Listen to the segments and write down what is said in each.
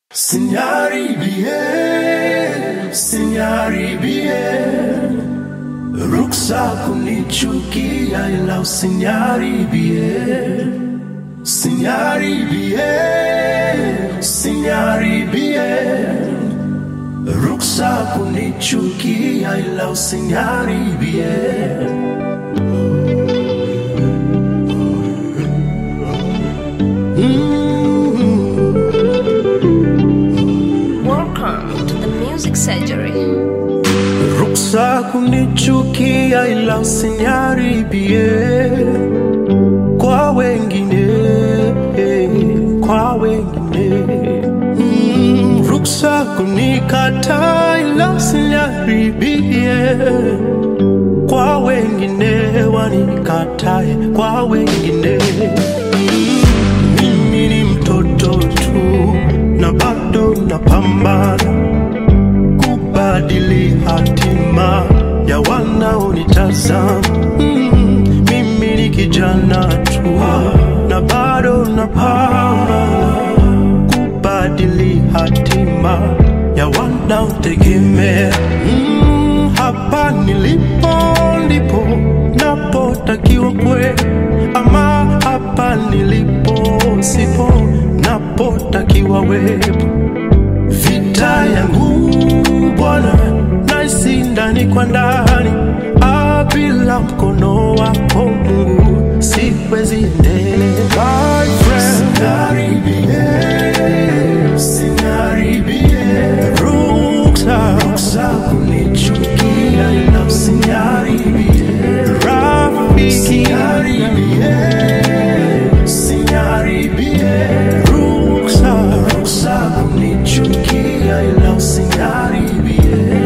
Signaribie, ruksa kunichukia ila usinyaribie. Sinyaribie, ruksa kunichukia ila usinyaribie. Music surgery. Ruksa kunichukia ila usinyaribie kwa wengine, kwa wengine. Ruksa kunikata ila usinyaribie kwa wengine, wanikatae kwa wengine. Mimi ni mtoto tu na bado napambana kubadili hatima ya wanaonitazama. Mimi ni kijana tu na bado napambana kubadili hatima ya wanaotegemea. Hapa nilipo ndipo napotakiwa kwe, ama hapa nilipo sipo napotakiwa wepo. Vita yangu Bwana naisi ndani kwa ndani, bila mkono wako Mungu siwezi endelea. My friend, sinyaribie, ruksa kunichukia ila usinyaribie. Rafiki, sinyaribie, ruksa kunichukia ila usinyaribie.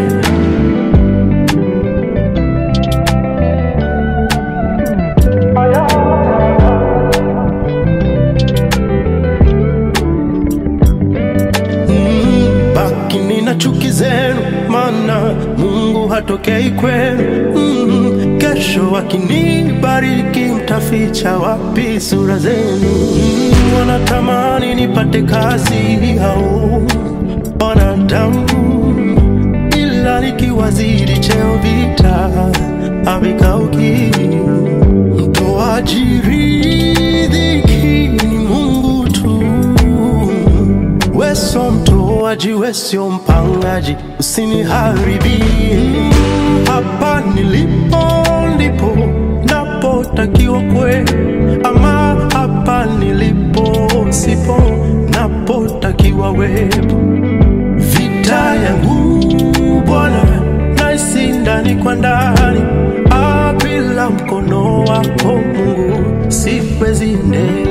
Bakini na chuki zenu, maana Mungu hatokei kwenu. Kesho akinibariki mtaficha wapi sura zenu? Wanatamani nipate kazi au wanadamu, ila nikiwazidi cheo vita havikauki. Mtoaji riziki ni Mungu tu. Weso mtoaji, wesio mpangaji, usiniharibie. Hapa nilipo ndipo napotakiwa kwe, ama hapa nilipo sipo napotakiwa wepo. Vita yangu Bwana naisi ndani kwa ndani, bila mkono wako Mungu siwezi endelea.